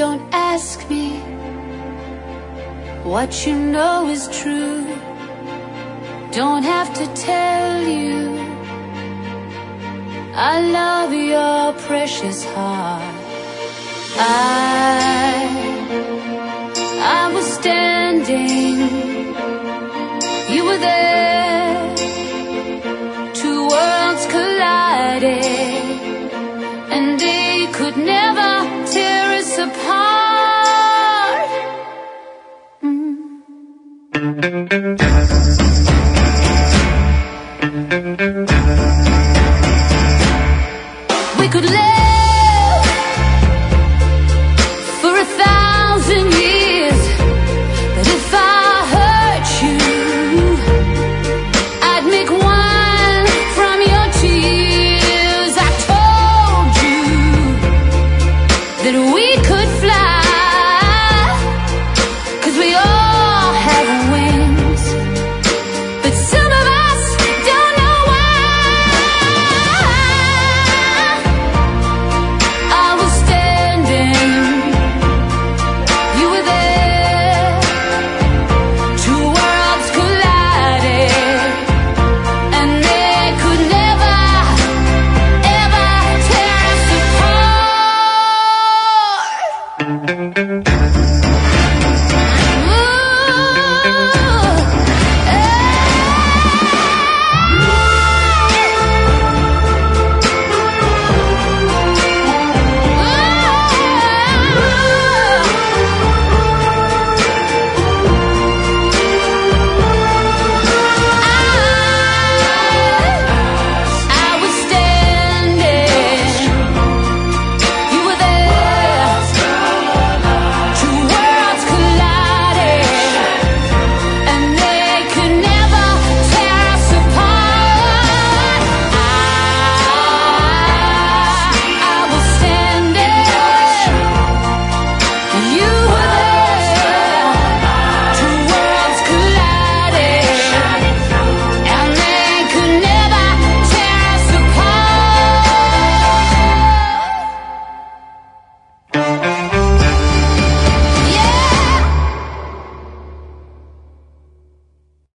don't ask me what you know is true. Don't have to tell you I love your precious heart. I was standing, you were there. Two worlds collided, and they could never tear us apart. We could live for 1,000 years, but if I hurt you, I'd make wine from your tears. I told you that we could fly, 'cause we all have wings, but some of us don't know why. I was standing, you were there. Two worlds collided, and they could never, ever tear us apart.